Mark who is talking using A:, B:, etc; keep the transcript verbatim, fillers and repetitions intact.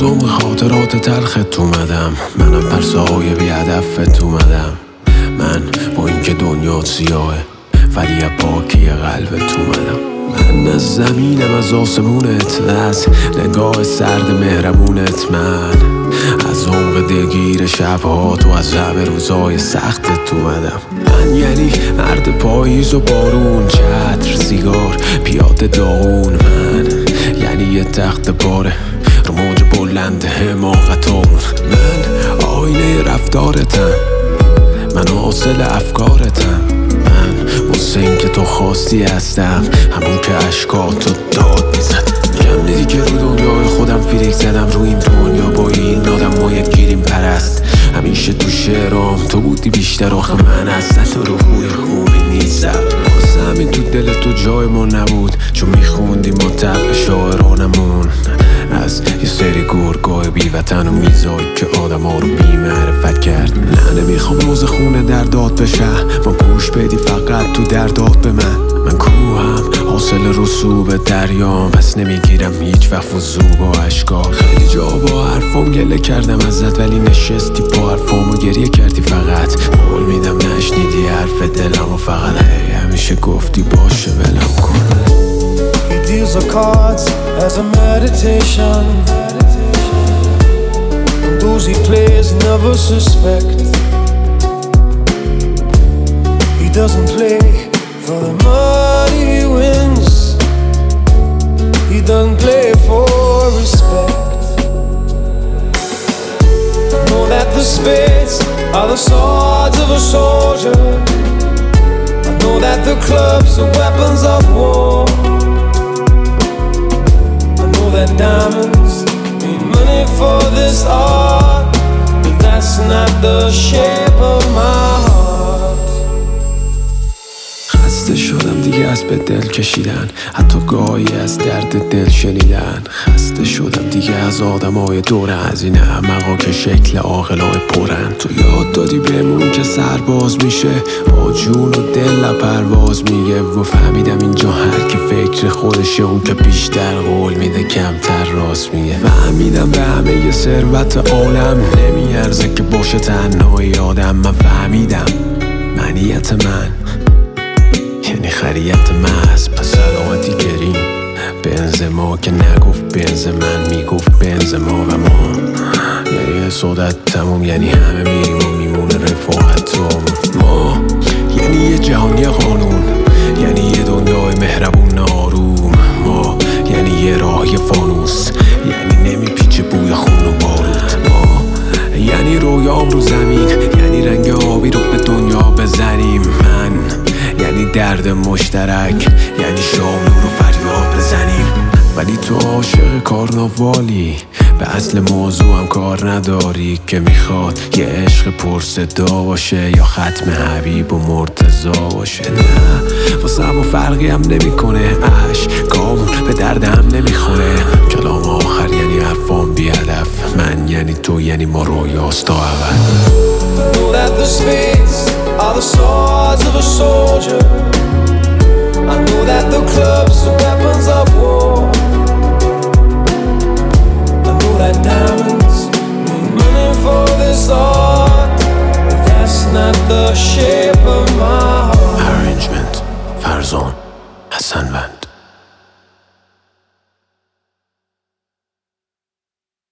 A: از عمق خاطرات تلخت اومدم، منم پرسه های بی هدفت اومدم. من با اینکه دنیا سیاهه ولی از پاکی قلبت اومدم. من از زمینم، از آسمونت، از نگاه سرد مهربونت. من از عمق دلگیر شبها تو، از شب روزای سختت اومدم. من یعنی مرد پاییز و بارون، چتر، سیگار، پیاده داغون. من یعنی یه تخت پاره رو موج بلند حماقتون. من آینه رفتارتم، من حاصل افکارتم. من حسین که تو خواستی هستم، همون که عشقاتو داد میزد. میگم دیدی که رو دنیای خودم فیلیک زدم، رو این دنیا با این آدم ما یک گیریم پرست. همیشه تو شعرام تو بودی بیشتر، آخه من اصلا تو رو خوی خوبی نیستم. واسه همین تو دل تو جای ما نبود، چون میخوندی ما طبع شاعرانمون از یه سری گرگای بی وطن و میزایی که آدم ها رو بی معرفت کرد. نه نمیخوام روز خونه در داد بشه، ما گوش بدی فقط تو دردات به من. من کوهم حاصل رسوب دریام، پس نمیگیرم هیچ وقت فضو با عشقا. خیلی جا با حرفام گله کردم ازت، ولی نشستی با حرفام و گریه کردی فقط. قول میدم نشنیدی حرف دلم و فقط هی همیشه گفتی باشه ولم کن.
B: He deals the cards as a meditation. Those he plays never suspect. He doesn't play for the money he wins. He doesn't play for respect. I know that the spades are the swords of a soldier. I know that the clubs are weapons of war. That diamonds mean money for this art, but that's not the shape of my heart.
A: خسته شدم دیگه از به دل کشیدن، حتی گاهی از درد دل شنیدن. خسته شدم دیگه از آدمای دور از این احمقا که شکل عاقلای پرن. تو یاد دادی بهمون که سرباز میشه با جون و دل پرواز میگه، و فهمیدم اینجا هر کی فکر خودشه، اون که بیشتر قول میده کمتر راست میگه. فهمیدم به همه ی ثروت عالم نمیارزه که باشه تنهای آدم. من فهمیدم منیت من یعنی خریت محض، پس علامتی گریم بنز ما که نگفت بنز من، میگفت بنز ما و ما. یعنی حسادت تموم، یعنی همه میریم و میمونه رفاقت ما. یعنی یه جهانی قانون، یعنی یه دنیای مهربون آروم. ما یعنی یه راهی فانوس، یعنی نمیپیچه بوی خون و بارود. ما یعنی رویام رو زمین، یعنی رنگ آبی رو به دنیا بزنیم. من یعنی درد مشترک، یعنی شام رو فریاد بزنیم. ولی تو عاشق کارناوالی، به اصل موضوع هم کار نداری که میخواد یه عشق پرصدا باشه یا ختم حبیب و مرتضا باشه. نه واسه همون فرقی هم نمیکنه، عشقامون به دردم نمیخوره. کلام آخر یعنی حرفام بی هدف، من یعنی تو یعنی ما رویاست تا ابد.
B: Know that the spades are the swords of a soldier. I know that the clubs are weapons of war. I know that diamonds mean money for this art, but that's not the shape of my heart.
A: Arrangement فرزان حسنوند.